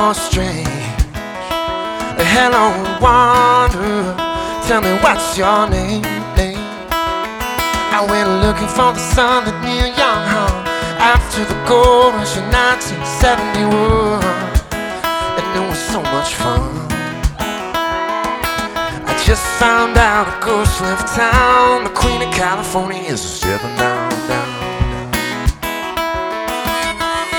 you're strange. Hello, wanderer, tell me what's your name? I went looking for the sun that near your home after the gold rush in 1971, and it was so much fun. I just found out a ghost left town. The Queen of California is stepping down.